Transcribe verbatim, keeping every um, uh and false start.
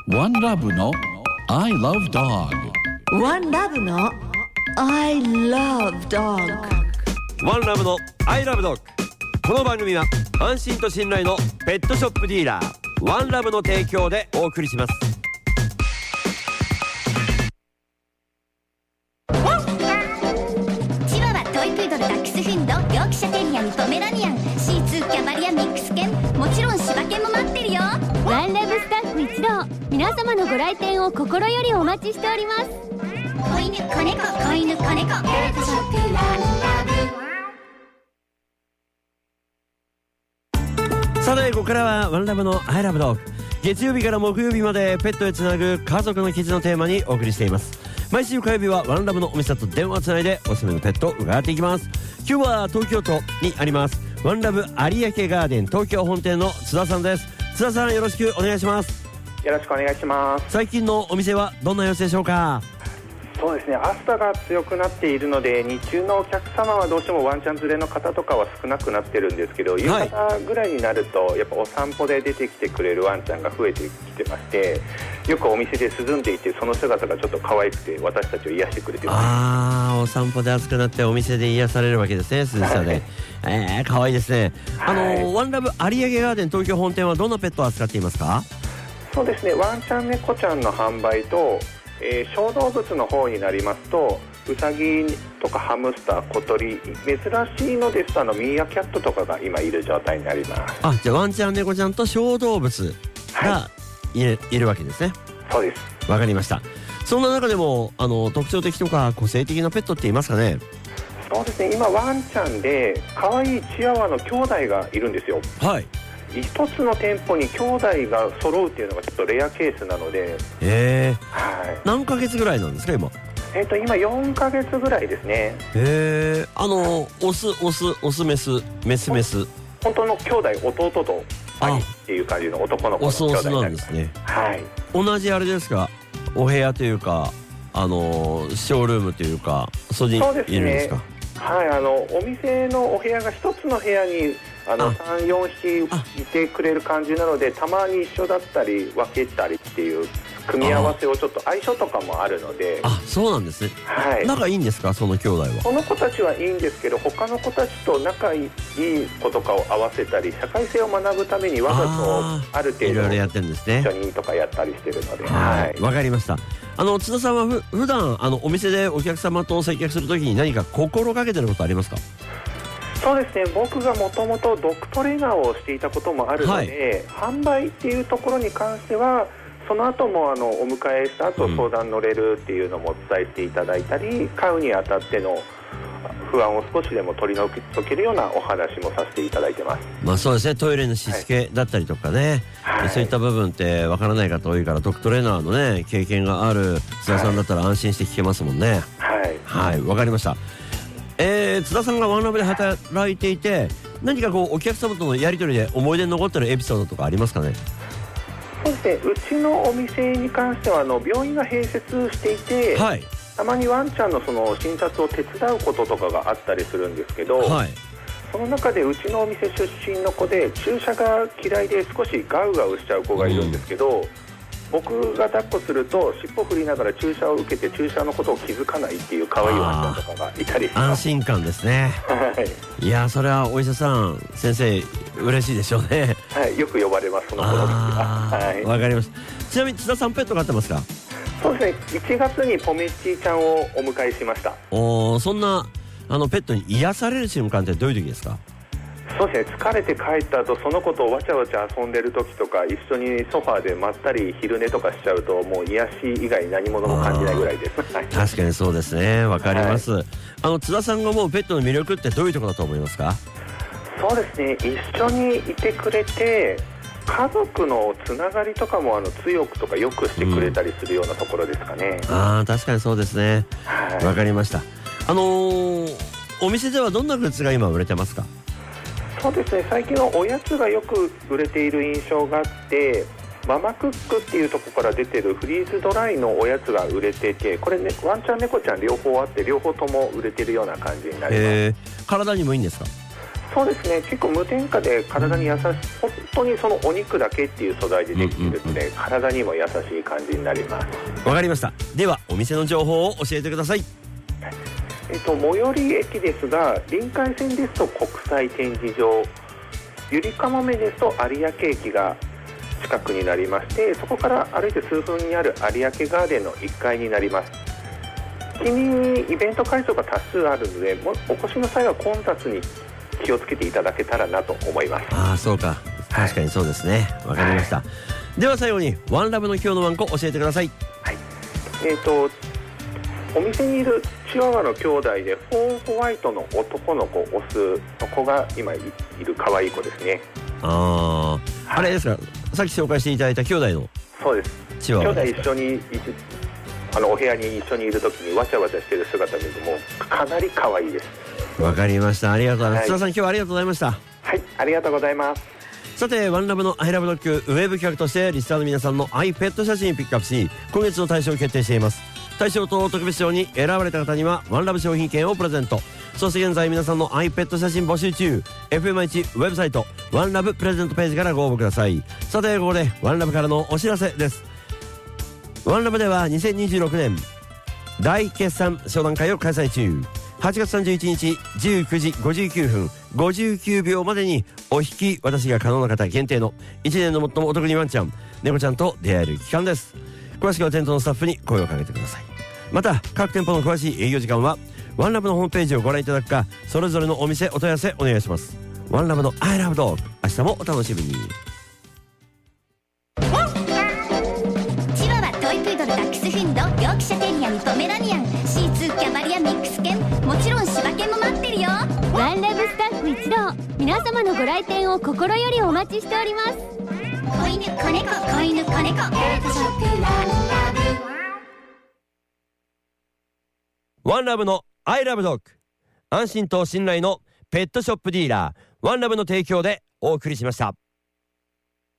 ワンラブの I love dog。 ワンラブの I love dog。 ワンラブの I love dog。 この番組は安心と信頼のペットショップディーラーワンラブの提供でお送りします。 チワワ、トイプードル、ダックスフンド、ヨークシャテリアン、ポメラニアン、シーツー、キャバリア、ミックス犬、もちろん柴犬も待ってるよ。 ワンラブスタッフ一同、皆様のご来店を心よりお待ちしております。 子犬、子猫、子犬、子猫、ペットショップワンラブ。 さてここからはワンラブの I love dog。 月曜日から木曜日までペットへつなぐ家族の絆のテーマにお送りしています。毎週火曜日はワンラブのお店と電話をつないでおすすめのペットを伺っていきます。今日は東京都にありますワンラブ有明ガーデン東京本店の津田さんです。津田さん、よろしくお願いします。 よろしくお願いします。 最近のお店はどんな様子でしょうか？ そうですね、暑さが強くなっているので日中のお客様はどうしてもワンちゃん連れの方とかは少なくなってるんですけど、夕方ぐらいになるとやっぱお散歩で出てきてくれるワンちゃんが増えてきてまして、よくお店で涼んでいてその姿がちょっと可愛くて私たちを癒してくれてます。 あー、お散歩で暑くなってお店で癒されるわけですね、涼しさで、はい、えー、可愛いですね。あの、はい、ワンラブ有明ガーデン東京本店はどんなペットを扱っていますか？ そうですね、ワンちゃん猫ちゃんの販売と、えー、小動物の方になりますとウサギとかハムスター、小鳥、珍しいのですとあのミーアキャットとかが今いる状態になります。 あ、じゃあワンちゃん猫ちゃんと小動物がいる、はい、いるわけですね。 そうです。 わかりました。そんな中でもあの特徴的とか個性的なペットっていますかね？ そうですね、今ワンちゃんで可愛いチワワの兄弟がいるんですよ。 はい。 一つの店舗に兄弟が揃うっていうのがちょっとレアケースなので。 へー、 はい。 何ヶ月ぐらいなんですか今？ えーと今よんかげつぐらいですね。 へー、あのオスオスオスメスメスメス本当の兄弟、弟と兄っていう感じの男の子の兄弟になります。 オスオスなんですね。 はい。 同じあれですか、お部屋というかあのショールームというかそれにいるんですか？ そうですね、はい、あのお店のお部屋が一つの部屋にあのさん、よんひきいてくれる感じなので、たまに一緒だったり分けたりっていう組み合わせをちょっと相性とかもあるので。 あ、そうなんですね。 はい。 仲いいんですか、その兄弟は？ この子たちはいいんですけど、他の子たちと仲いい子とかを合わせたり社会性を学ぶためにわざとある程度いろいろやってるんですね。 一緒にとかやったりしてるので。 はい、わかりました。あの津田さんはふ普段あのお店でお客様と接客するときに何か心がけてることありますか？ そうですね、僕がもともとドッグトレーナーをしていたこともあるので、はい、販売っていうところに関してはその後もあのお迎えした後相談乗れるっていうのも伝えていただいたり、うん、買うにあたっての不安を少しでも取り除けるようなお話もさせていただいてます。 まあそうですね、トイレのしつけだったりとかね、はい、そういった部分ってわからない方多いから、ドッグトレーナーのね経験がある津田さんだったら安心して聞けますもんね。 はいはい、わかりました。えー、津田さんがワンラブで働いていて何かこうお客様とのやり取りで思い出に残ってるエピソードとかありますかね？ そうですね、うちのお店に関してはあの病院が併設していて、はい、たまにワンちゃんのその診察を手伝うこととかがあったりするんですけど、はい、その中でうちのお店出身の子で注射が嫌いで少しガウガウしちゃう子がいるんですけど、うん、僕が抱っこすると尻尾振りながら注射を受けて注射のことを気づかないっていう可愛いワンちゃんとかがいたりします。 安心感ですね。はい、いやそれはお医者さん先生嬉しいでしょうね。 はい、よく呼ばれます、その子の時は。はい、 わかりました。ちなみに津田さんペット飼ってますか？ そうですね、いちがつにポメッチーちゃんをお迎えしました。 おー、そんなあのペットに癒される瞬間ってどういう時ですか？ そうですね、疲れて帰った後その子とわちゃわちゃ遊んでる時とか一緒にソファーでまったり昼寝とかしちゃうともう癒し以外何物も感じないぐらいです。はい、 確かにそうですね、わかります。はい、あの津田さんが思うペットの魅力ってどういうところだと思いますか？ そうですね、一緒にいてくれて家族のつながりとかもあの強くとかよくしてくれたりするようなところですかね。 うん、ああ確かにそうですね。わ、はい、かりました。あのー、お店ではどんなグッズが今売れてますか？ そうですね、最近はおやつがよく売れている印象があって、ママクックっていうところから出てるフリーズドライのおやつが売れてて、これねワンちゃん猫ちゃん両方あって両方とも売れてるような感じになります。 へー、体にもいいんですか？ そうですね、結構無添加で体に優しい、本当にそのお肉だけっていう素材でできているので、うんうんうん、体にも優しい感じになります。 わかりました。ではお店の情報を教えてください。 えっと、最寄り駅ですが、臨海線ですと国際展示場、ゆりかもめですと有明駅が近くになりまして、そこから歩いて数分にある有明ガーデンのいっかいになります。近隣にイベント会場が多数あるので、もお越しの際は混雑に気をつけていただけたらなと思います。 ああ、そうか、確かにそうですね。わ、はい、かりました、はい、では最後にワンラブの今日のワンコ教えてください。 はい、えーとお店にいるチワワの兄弟でフォーホワイトの男の子、オスの子が今 い, いる可愛い子ですね。 ああ、あれですか、さっき紹介していただいた兄弟の。 そうです。 チワワ兄弟一緒にあのお部屋に一緒にいるときにわちゃわちゃしてる姿見るともうかなり可愛いです。 わかりました。ありがとうございます。津田、はい、さん、今日はありがとうございました。 はい、ありがとうございます。 さて、ワンラブのアイラブドッグウェブ企画としてリスナーの皆さんのアイペット写真ピックアップし、今月の大賞を決定しています。大賞と特別賞に選ばれた方にはワンラブ商品券をプレゼント。そして現在皆さんのアイペット写真募集中。 エフエムワン ウェブサイトワンラブプレゼントページからご応募ください。さて、ここでワンラブからのお知らせです。ワンラブではにせんにじゅうろくねん大決算商談会を開催中。はちがつさんじゅういちにちじゅうくじごじゅうきゅうふんごじゅうきゅうびょうまでにお引き渡しが可能な方限定のいちねんの最もお得にワンちゃん、猫ちゃんと出会える期間です。詳しくは店頭のスタッフに声をかけてください。また各店舗の詳しい営業時間はワンラブのホームページをご覧いただくか、それぞれのお店お問い合わせお願いします。ワンラブの I love dog、 明日もお楽しみに。 チワワ、トイプードル、ダックスフィンド、ヨークシャテリアン、ポメラニアン、シーツー、キャバリア、ミックス犬、もちろん柴犬も待ってるよ。 ワンラブスタッフ一同、皆様のご来店を心よりお待ちしております。 子犬子猫、子犬子猫、ペットショップワンラブ。 ワンラブの I love dog、 安心と信頼のペットショップディーラーワンラブの提供でお送りしました。